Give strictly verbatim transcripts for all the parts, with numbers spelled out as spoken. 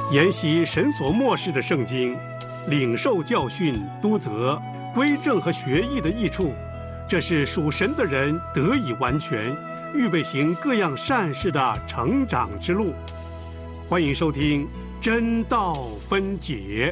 研习神所默示的圣经，领受教训、督责、归正和学艺的益处，这是属神的人得以完全，预备行各样善事的成长之路。欢迎收听真道分解。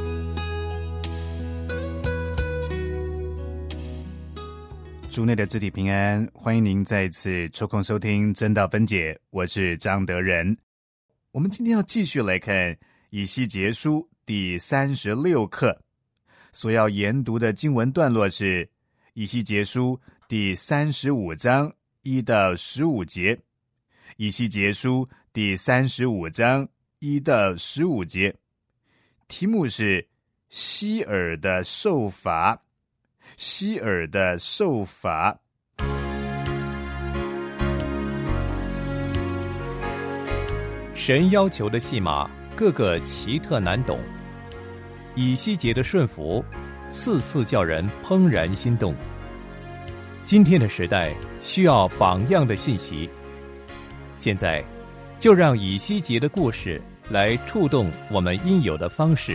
主内的肢体平安，欢迎您再次抽空收听真道分解，我是张德仁。我们今天要继续来看以西结书第三十六课，所要研读的经文段落是以西结书第三十五章一到十五节。以西结书第三十五章一到十五节，题目是希尔的受罚。希尔的受罚。 神要求的戏码个个奇特难懂，以西结的顺服次次叫人怦然心动。今天的时代需要榜样的信息，现在就让以西结的故事来触动我们应有的方式。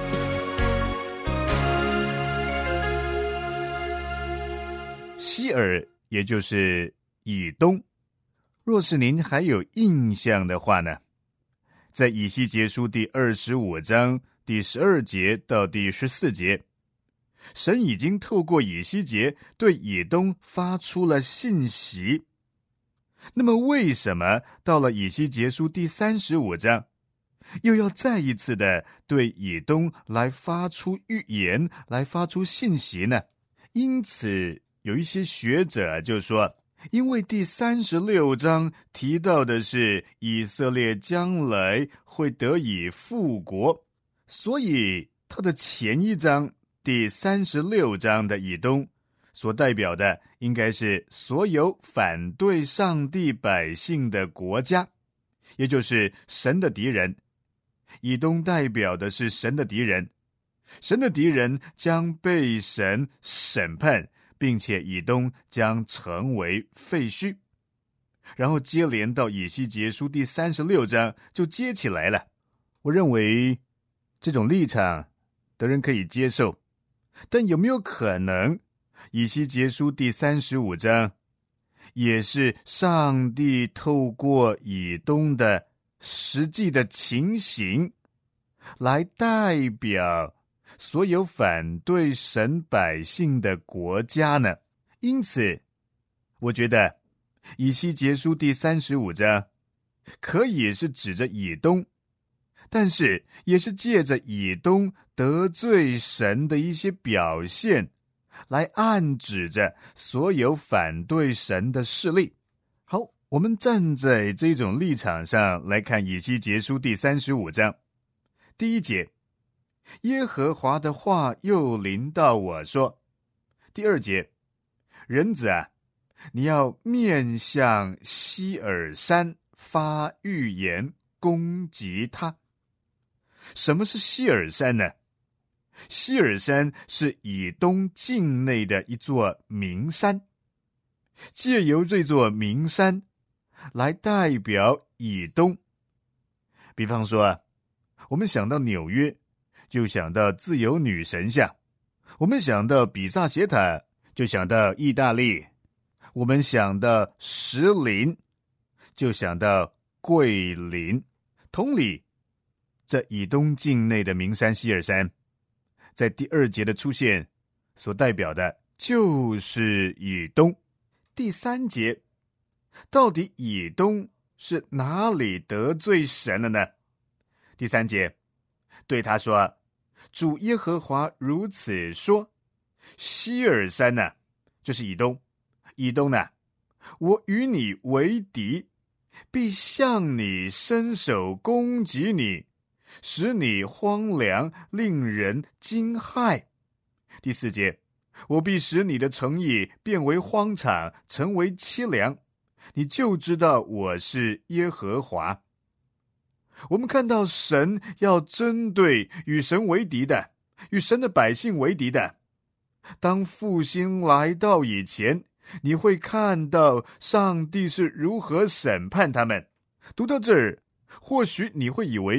希尔也就是以东，若是您还有印象的话呢，在以西结书第二十五章第十二节到第十四节，神已经透过以西结对以东发出了信息。那么为什么到了以西结书第三十五章，又要再一次的对以东来发出预言，来发出信息呢？因此有一些学者就说，因为第三十六章提到的是以色列将来会得以复国，所以它的前一章第三十六章的以东所代表的应该是所有反对上帝百姓的国家，也就是神的敌人。以东代表的是神的敌人，神的敌人将被神审判，并且以东将成为废墟。然后接连到以西结书第三十六章就接起来了。我认为这种立场的人可以接受，但有没有可能以西结书第三十五章也是上帝透过以东的实际的情形来代表所有反对神百姓的国家呢？因此我觉得以西结书第三十五章可以是指着以东，但是也是借着以东得罪神的一些表现来暗指着所有反对神的势力。好，我们站在这种立场上来看以西结书第三十五章第一节，耶和华的话又临到我说。第二节，人子啊，你要面向希尔山发预言攻击他。什么是希尔山呢？希尔山是以东境内的一座名山，借由这座名山来代表以东。比方说啊，我们想到纽约就想到自由女神像，我们想到比萨斜塔就想到意大利，我们想到石林就想到桂林。同理，这以东境内的名山希尔山在第二节的出现所代表的就是以东。第三节，到底以东是哪里得罪神了呢？第三节对他说，主耶和华如此说，希尔山呢、啊，就是以东，以东呢，我与你为敌，必向你伸手攻击你，使你荒凉，令人惊骇。第四节，我必使你的城邑变为荒场，成为凄凉，你就知道我是耶和华。我们看到神要针对与神为敌的，与神的百姓为敌的。当复兴来到以前，你会看到上帝是如何审判他们。读到这儿，或许你会以为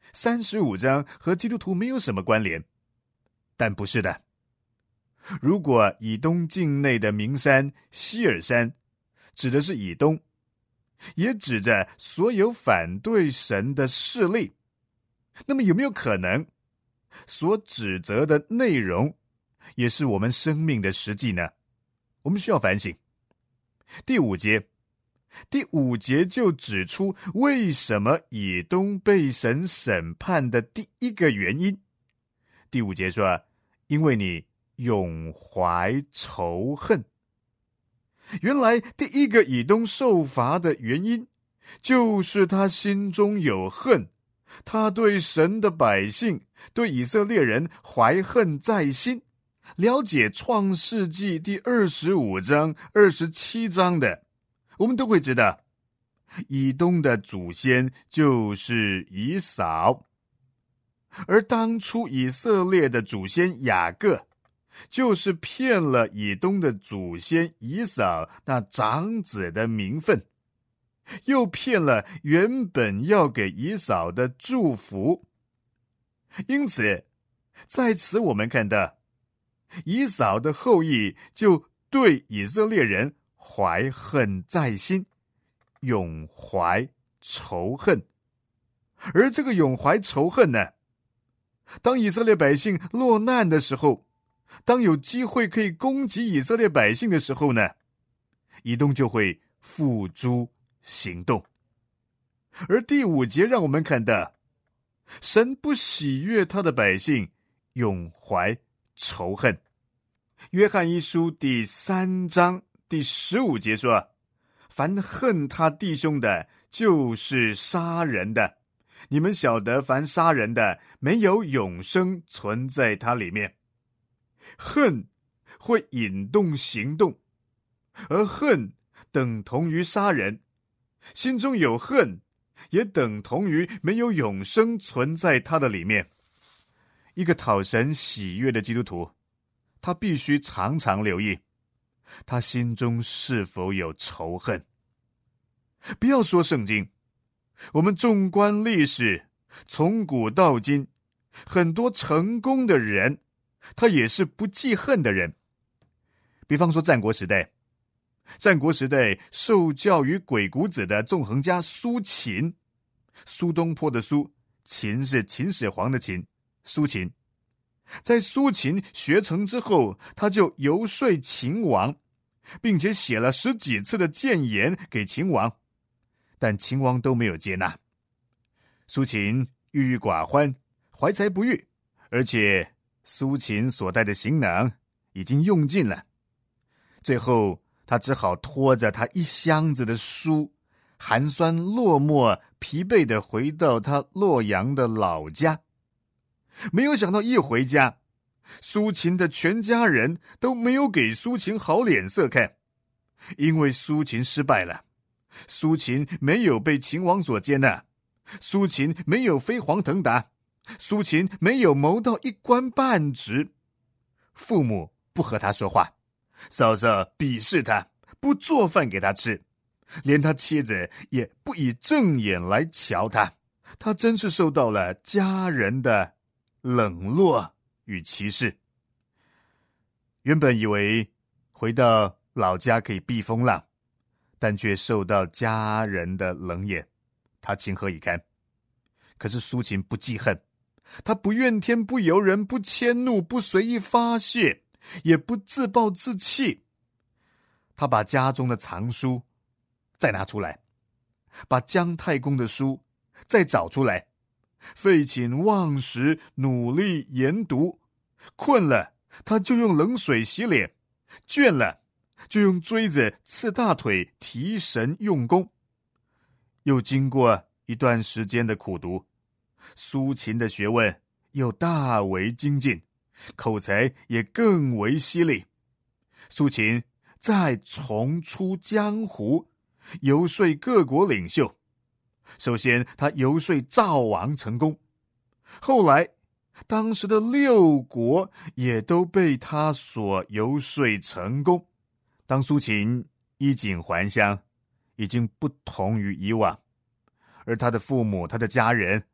三十五章和基督徒没有什么关联。但不是的，如果以东境内的名山希尔山指的是以东，也指着所有反对神的势力，那么有没有可能所指责的内容也是我们生命的实际呢？我们需要反省。第五节第五节就指出为什么以东被神审判的第一个原因。第五节说，因为你永怀仇恨。原来第一个以东受罚的原因，就是他心中有恨，他对神的百姓，对以色列人怀恨在心。了解创世纪第二十五章、二十七章的，我们都会知道，以东的祖先就是以扫，而当初以色列的祖先雅各，就是骗了以东的祖先以扫那长子的名分，又骗了原本要给以扫的祝福。因此，在此我们看到，以扫的后裔就对以色列人怀恨在心，永怀仇恨。而这个永怀仇恨呢，当以色列百姓落难的时候，当有机会可以攻击以色列百姓的时候呢，以东就会付诸行动。而第五节让我们看到，神不喜悦他的百姓永怀仇恨。约翰一书第三章第十五节说，凡恨他弟兄的，就是杀人的。你们晓得，凡杀人的，没有永生存在他里面。恨会引动行动，而恨等同于杀人。心中有恨，也等同于没有永生存在他的里面。一个讨神喜悦的基督徒，他必须常常留意，他心中是否有仇恨。不要说圣经，我们纵观历史，从古到今，很多成功的人，他也是不记恨的人。比方说战国时代，战国时代受教于鬼谷子的纵横家苏秦，苏东坡的苏，秦是秦始皇的秦，苏秦。在苏秦学成之后，他就游说秦王，并且写了十几次的谏言给秦王，但秦王都没有接纳。苏秦郁郁寡欢，怀才不遇，而且苏秦所带的行囊已经用尽了。最后他只好拖着他一箱子的书，寒酸落寞疲惫地回到他洛阳的老家。没有想到一回家，苏秦的全家人都没有给苏秦好脸色看，因为苏秦失败了，苏秦没有被秦王所接纳，苏秦没有飞黄腾达，苏秦没有谋到一官半职。父母不和他说话，嫂嫂鄙视他，不做饭给他吃，连他妻子也不以正眼来瞧他。他真是受到了家人的冷落与歧视。原本以为回到老家可以避风浪，但却受到家人的冷眼，他情何以堪？可是苏秦不记恨，他不怨天不尤人，不迁怒，不随意发泄，也不自暴自弃。他把家中的藏书再拿出来，把姜太公的书再找出来，废寝忘食，努力研读。困了，他就用冷水洗脸；倦了，就用锥子刺大腿，提神用功。又经过一段时间的苦读，苏秦的学问又大为精进，口才也更为犀利。苏秦再重出江湖，游说各国领袖。首先他游说赵王成功，后来当时的六国也都被他所游说成功。当苏秦衣锦还乡，已经不同于以往，而他的父母，他的家人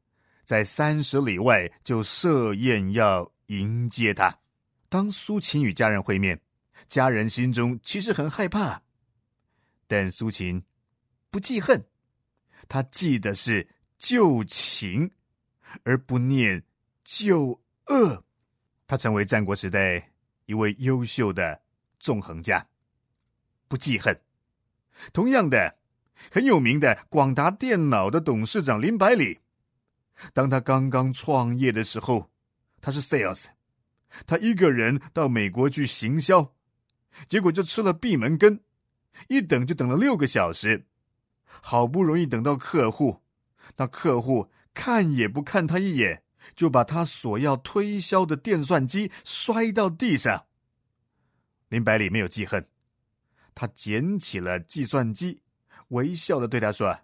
在三十里外就设宴要迎接他。当苏秦与家人会面，家人心中其实很害怕，但苏秦不记恨，他记的是旧情，而不念旧恶。他成为战国时代一位优秀的纵横家，不记恨。同样的，很有名的广达电脑的董事长林百里，当他刚刚创业的时候，他是 sales， 他一个人到美国去行销，结果就吃了闭门羹，一等就等了六个小时，好不容易等到客户，那客户看也不看他一眼，就把他所要推销的电算机摔到地上。林百里没有记恨，他捡起了计算机，微笑地对他说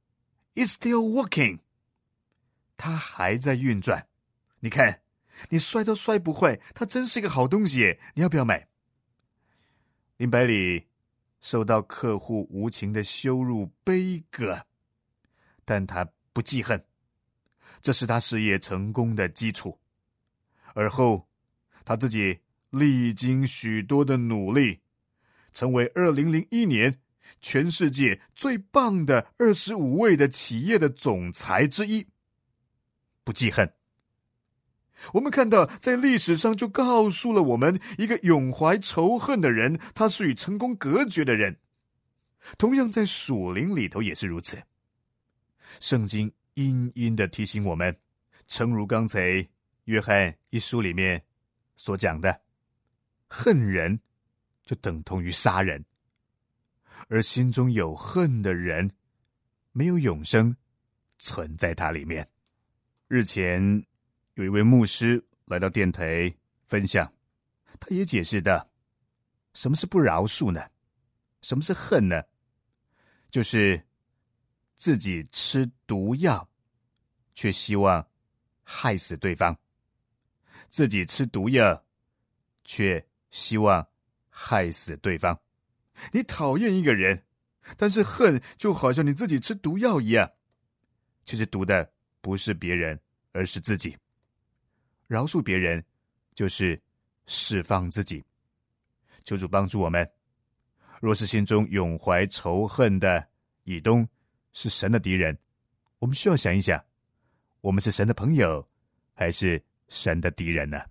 It's still working， 它还在运转，你看你摔都摔不坏，它真是个好东西耶，你要不要买？林百里受到客户无情的羞辱悲歌，但他不记恨，这是他事业成功的基础。而后他自己历经许多的努力，成为二零零一年全世界最棒的二十五位的企业的总裁之一。不记恨。我们看到在历史上就告诉了我们，一个永怀仇恨的人，他是与成功隔绝的人。同样在属灵里头也是如此。圣经殷殷的提醒我们，诚如刚才约翰一书里面所讲的，恨人就等同于杀人，而心中有恨的人，没有永生存在他里面。日前有一位牧师来到电台分享，他也解释到，什么是不饶恕呢？什么是恨呢？就是自己吃毒药，却希望害死对方；自己吃毒药，却希望害死对方。你讨厌一个人，但是恨就好像你自己吃毒药一样，其实毒的不是别人，而是自己。饶恕别人，就是释放自己。求主帮助我们，若是心中永怀仇恨的以东是神的敌人，我们需要想一想，我们是神的朋友，还是神的敌人呢？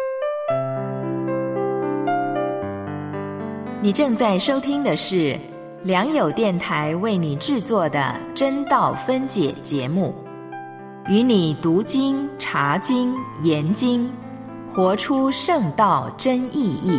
你正在收听的是良友电台为你制作的真道分解节目，与你读经、查经、研经，活出圣道真意义。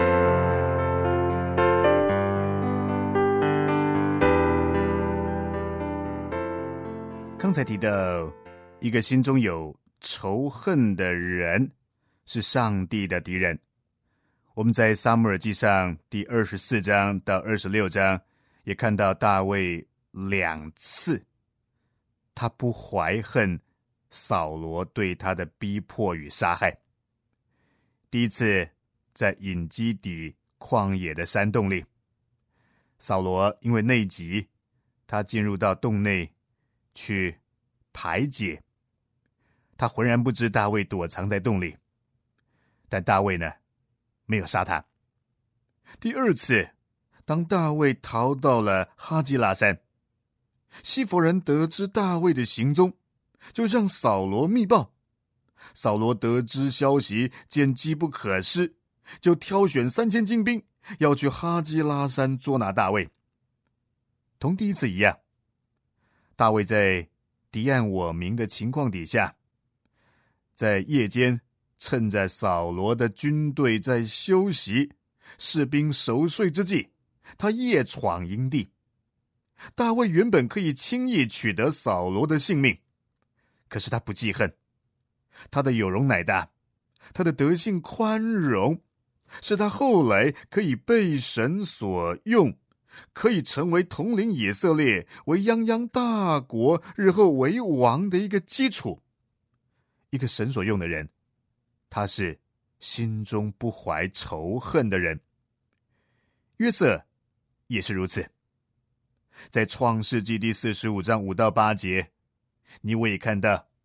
刚才提到，一个心中有仇恨的人是上帝的敌人。我们在撒母耳记上第二十四章到二十六章也看到大卫两次他不怀恨扫罗对他的逼迫与杀害。第一次在隐基底旷野的山洞里，扫罗因为内急，他进入到洞内去排解，他浑然不知大卫躲藏在洞里，但大卫呢没有杀他。第二次，当大卫逃到了哈基拉山，西弗人得知大卫的行踪，就向扫罗密报。扫罗得知消息，见机不可失，就挑选三千精兵，要去哈基拉山捉拿大卫。同第一次一样，大卫在敌暗我明的情况底下，在夜间趁着扫罗的军队在休息，士兵熟睡之际，他夜闯营地。大卫原本可以轻易取得扫罗的性命，可是他不记恨，他的有容乃大，他的德性宽容，是他后来可以被神所用，可以成为统领以色列为泱泱大国日后为王的一个基础。一个神所用的人，他是心中不怀仇恨的人。约瑟也是如此。在创世纪第四十五章五到八节，你我也看到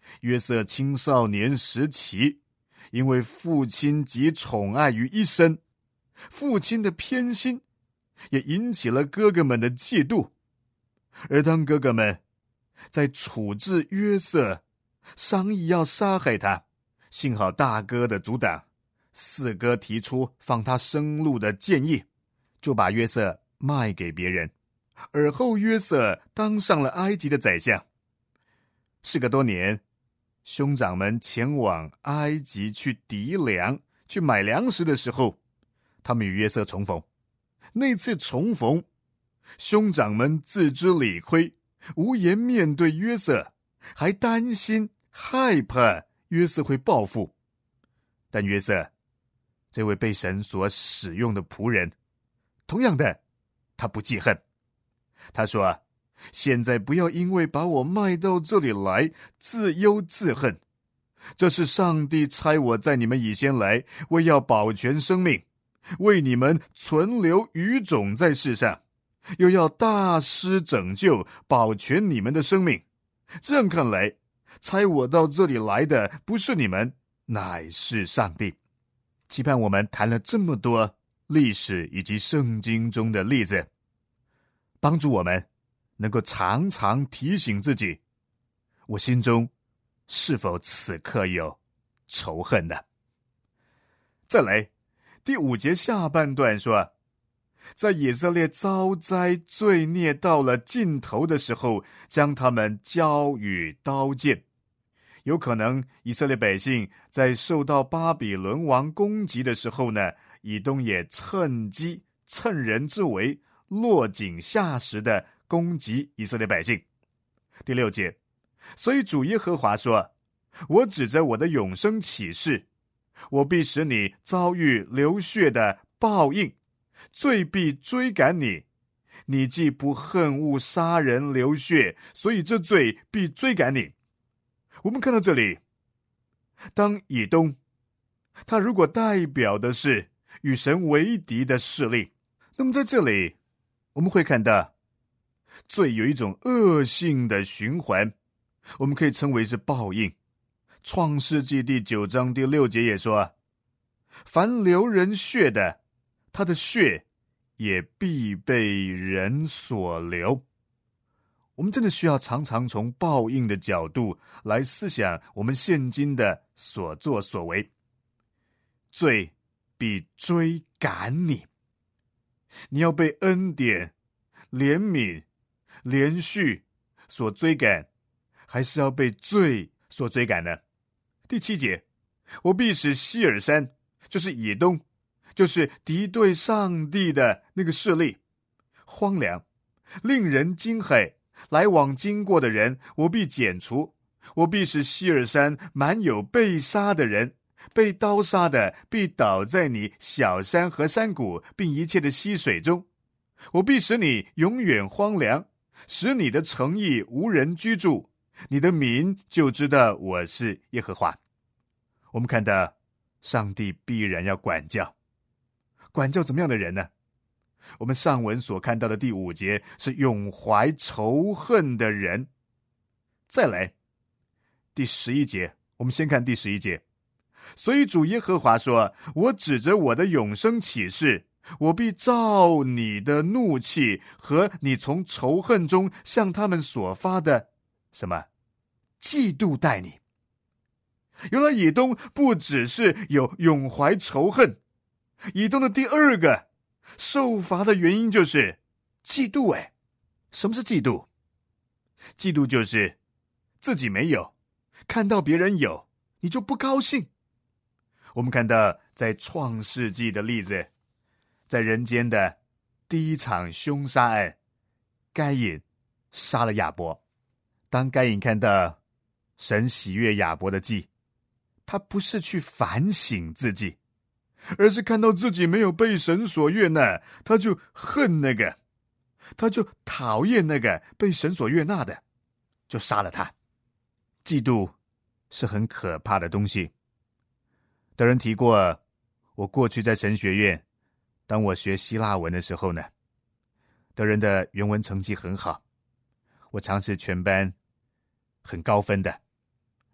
约瑟青少年时期，因为父亲集宠爱于一身，父亲的偏心也引起了哥哥们的嫉妒。而当哥哥们在处置约瑟，商议要杀害他，幸好大哥的阻挡，四哥提出放他生路的建议，就把约瑟卖给别人。而后约瑟当上了埃及的宰相。事隔多年，兄长们前往埃及去籴粮，去买粮食的时候，他们与约瑟重逢。那次重逢，兄长们自知理亏，无颜面对约瑟，还担心害怕约瑟会报复。但约瑟这位被神所使用的仆人，同样的，他不记恨。他说，现在不要因为把我卖到这里来自忧自恨，这是上帝差我在你们以先来，为要保全生命，为你们存留余种在世上，又要大施拯救，保全你们的生命。这样看来，差我到这里来的不是你们，乃是上帝。期盼我们谈了这么多历史以及圣经中的例子，帮助我们能够常常提醒自己，我心中是否此刻有仇恨呢？再来，第五节下半段说，在以色列遭灾罪孽到了尽头的时候，将他们交与刀剑。有可能以色列百姓在受到巴比伦王攻击的时候呢，以东也趁机趁人之危，落井下石的攻击以色列百姓。第六节，所以主耶和华说，我指着我的永生起誓，我必使你遭遇流血的报应，罪必追赶你。你既不恨恶杀人流血，所以这罪必追赶你。我们看到这里，当以东，他如果代表的是与神为敌的势力，那么在这里我们会看到罪有一种恶性的循环，我们可以称为是报应。创世纪第九章第六节也说，凡流人血的，他的血也必被人所流。我们真的需要常常从报应的角度来思想我们现今的所作所为。罪必追赶你，你要被恩典、怜悯、连续所追赶，还是要被罪所追赶呢？第七节，我必使希尔山，就是以东，就是敌对上帝的那个势力，荒凉，令人惊骇，来往经过的人我必剪除。我必使希尔山满有被杀的人，被刀杀的必倒在你小山和山谷，并一切的溪水中。我必使你永远荒凉，使你的城邑无人居住，你的民就知道我是耶和华。我们看到上帝必然要管教，管教怎么样的人呢？我们上文所看到的第五节是永怀仇恨的人。再来第十一节，我们先看第十一节。所以主耶和华说，我指着我的永生起誓，我必照你的怒气和你从仇恨中向他们所发的什么嫉妒待你。原来以东不只是有永怀仇恨，以东的第二个受罚的原因就是嫉妒。哎，什么是嫉妒？嫉妒就是自己没有，看到别人有，你就不高兴。我们看到在创世纪的例子，在人间的第一场凶杀案，该隐杀了亚伯。当该隐看到神喜悦亚伯的祭，他不是去反省自己，而是看到自己没有被神所悦纳，他就恨那个，他就讨厌那个被神所悦纳的，就杀了他。嫉妒是很可怕的东西。德人提过，我过去在神学院，当我学希腊文的时候呢，德人的原文成绩很好，我常是全班很高分的。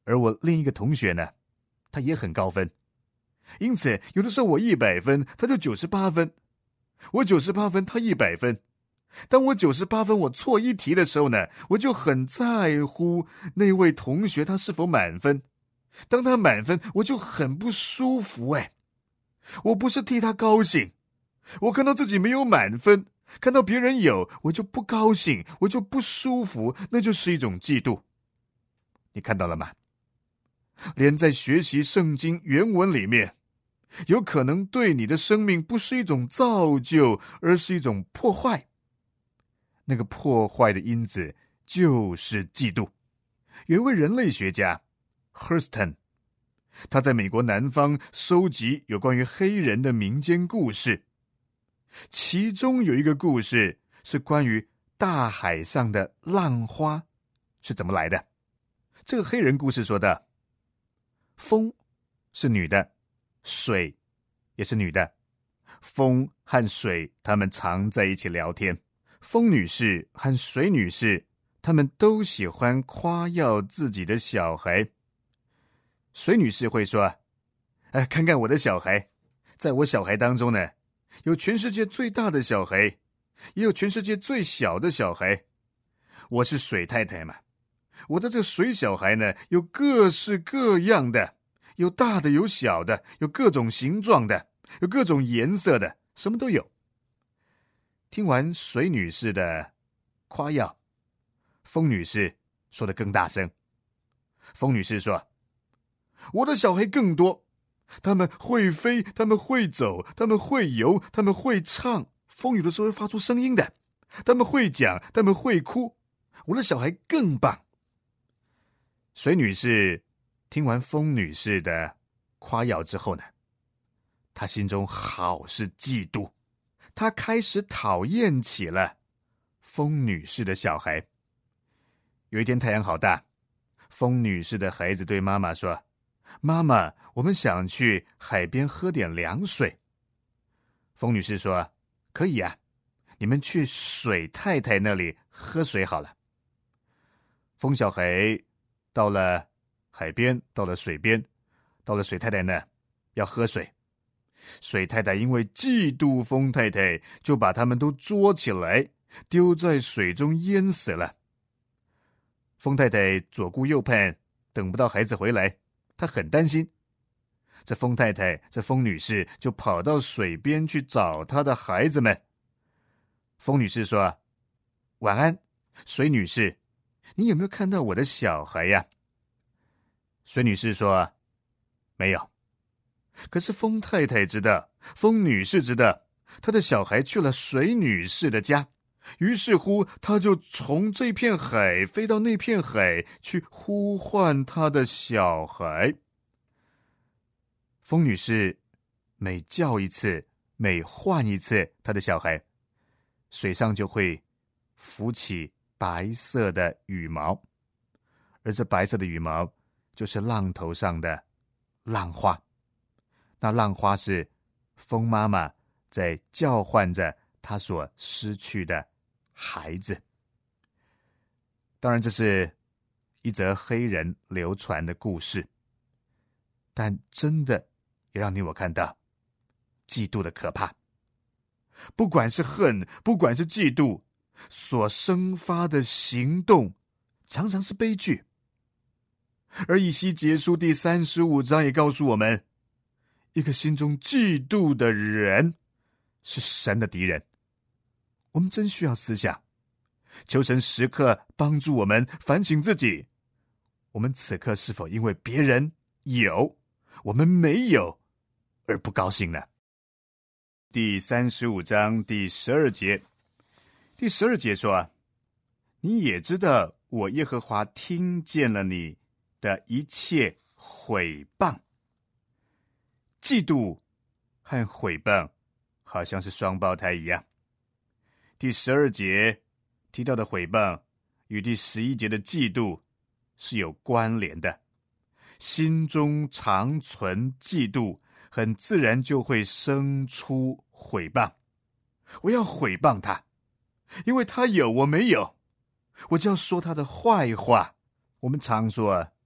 而我另一个同学呢，他也很高分。因此有的时候我一百分，他就九十八分，我九十八分，他一百分。当我九十八分我错一题的时候呢，我就很在乎那位同学他是否满分。当他满分，我就很不舒服。哎，我不是替他高兴，我看到自己没有满分，看到别人有，我就不高兴，我就不舒服，那就是一种嫉妒。你看到了吗？连在学习圣经原文里面，有可能对你的生命不是一种造就，而是一种破坏。那个破坏的因子就是嫉妒。有一位人类学家 Hurston， 他在美国南方收集有关于黑人的民间故事，其中有一个故事是关于大海上的浪花是怎么来的。这个黑人故事说的，风是女的，水也是女的，风和水他们常在一起聊天。风女士和水女士他们都喜欢夸耀自己的小孩。水女士会说，哎，看看我的小孩，在我小孩当中呢，有全世界最大的小孩，也有全世界最小的小孩。我是水太太嘛，我的这个水小孩呢，有各式各样的，有大的，有小的，有各种形状的，有各种颜色的，什么都有。听完水女士的夸耀，风女士说得更大声。风女士说，我的小孩更多，他们会飞，他们会走，他们会游，他们会唱，风有的时候会发出声音的，他们会讲，他们会哭，我的小孩更棒。水女士听完风女士的夸耀之后呢，她心中好是嫉妒，她开始讨厌起了风女士的小孩。有一天太阳好大，风女士的孩子对妈妈说，妈妈，我们想去海边喝点凉水。风女士说，可以啊，你们去水太太那里喝水好了。风小孩到了海边，到了水边，到了水太太那要喝水。水太太因为嫉妒风太太，就把他们都捉起来，丢在水中淹死了。风太太左顾右盼，等不到孩子回来，她很担心。这风太太，这风女士就跑到水边去找她的孩子们。风女士说，晚安，水女士，你有没有看到我的小孩呀？水女士说，没有。可是风太太知道，风女士知道，她的小孩去了水女士的家，于是乎她就从这片海飞到那片海去呼唤她的小孩。风女士每叫一次，每唤一次她的小孩，水上就会浮起白色的羽毛，而这白色的羽毛就是浪头上的浪花。那浪花是风妈妈在叫唤着她所失去的孩子。当然这是一则黑人流传的故事，但真的也让你我看到嫉妒的可怕。不管是恨，不管是嫉妒，所生发的行动常常是悲剧。而以西结书第三十五章也告诉我们，一个心中嫉妒的人是神的敌人。我们真需要思想，求神时刻帮助我们反省自己，我们此刻是否因为别人有，我们没有而不高兴呢？第三十五章第十二节，第十二节说，你也知道我耶和华听见了你的一切毁谤。嫉妒和毁谤好像是双胞胎一样。第十二节提到的毁谤与第十一节的嫉妒是有关联的。心中常存嫉妒，很自然就会生出毁谤。我要毁谤他，因为他有我没有，我就要说他的坏话。我们常说，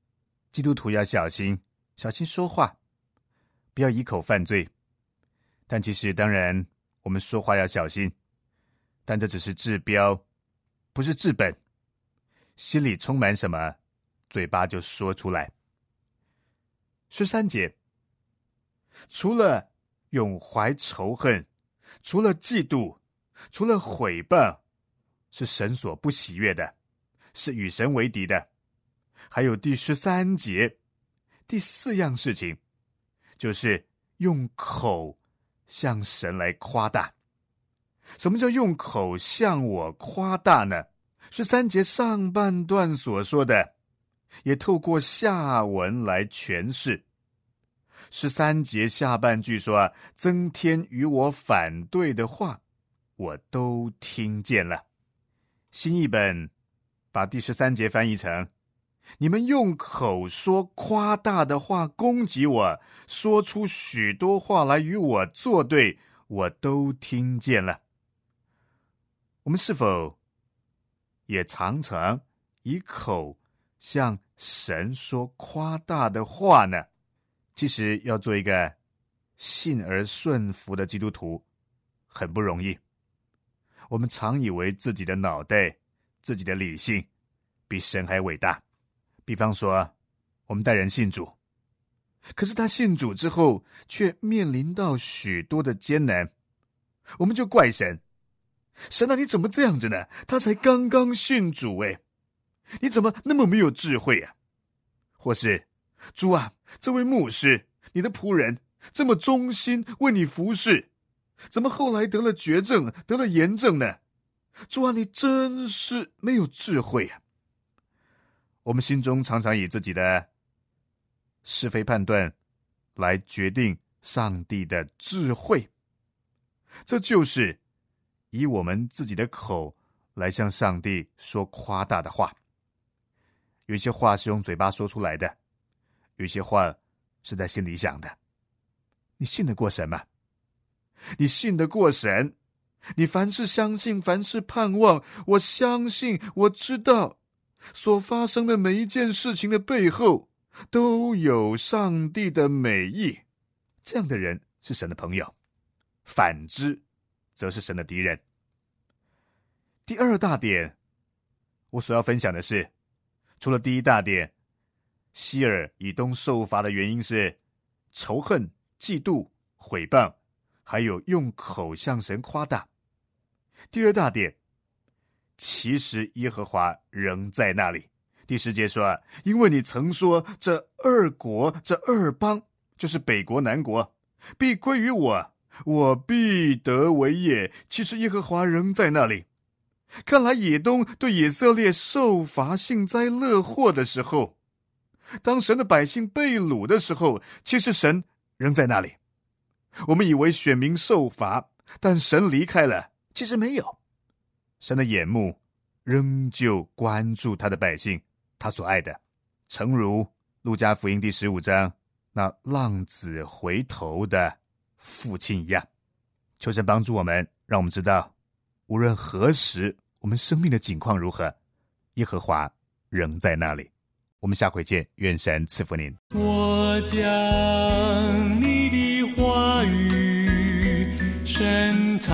基督徒要小心，小心说话，不要以口犯罪。但其实当然我们说话要小心，但这只是治标，不是治本。心里充满什么，嘴巴就说出来。十三节，除了永怀仇恨，除了嫉妒，除了毁谤，是神所不喜悦的，是与神为敌的。还有第十三节，第四样事情，就是用口向神来夸大。什么叫用口向我夸大呢？十三节上半段所说的，也透过下文来诠释。十三节下半句说啊，增添与我反对的话，我都听见了。新译本把第十三节翻译成，你们用口说夸大的话攻击我，说出许多话来与我作对，我都听见了。我们是否也常常以口向神说夸大的话呢？其实要做一个信而顺服的基督徒很不容易。我们常以为自己的脑袋、自己的理性比神还伟大。比方说，我们带人信主，可是他信主之后却面临到许多的艰难，我们就怪神。神啊，你怎么这样子呢？他才刚刚信主诶，你怎么那么没有智慧啊？或是，主啊，这位牧师，你的仆人这么忠心为你服侍，怎么后来得了绝症，得了炎症呢？主啊，你真是没有智慧啊！我们心中常常以自己的是非判断来决定上帝的智慧，这就是以我们自己的口来向上帝说夸大的话。有一些话是用嘴巴说出来的，有一些话是在心里想的。你信得过神吗？你信得过神？你凡事相信，凡事盼望。我相信，我知道，所发生的每一件事情的背后都有上帝的美意。这样的人是神的朋友，反之则是神的敌人。第二大点，我所要分享的是，除了第一大点，西珥以东受罚的原因是仇恨、嫉妒、毁谤，还有用口向神夸大。第二大点，其实耶和华仍在那里。第十节说，因为你曾说这二国，这二邦，就是北国南国，必归于我，我必得为业。其实耶和华仍在那里。看来以东对以色列受罚幸灾乐祸的时候，当神的百姓被掳的时候，其实神仍在那里。我们以为选民受罚，但神离开了，其实没有。神的眼目仍旧关注他的百姓，他所爱的，诚如路加福音第十五章那浪子回头的父亲一样。求神帮助我们，让我们知道无论何时我们生命的境况如何，耶和华仍在那里。我们下回见，愿神赐福您。 我将你的话语深藏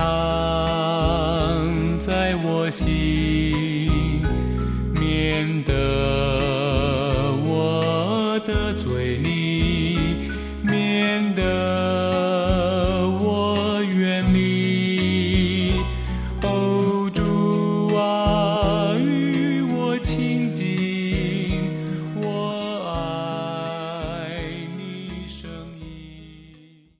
在我心，免得我的罪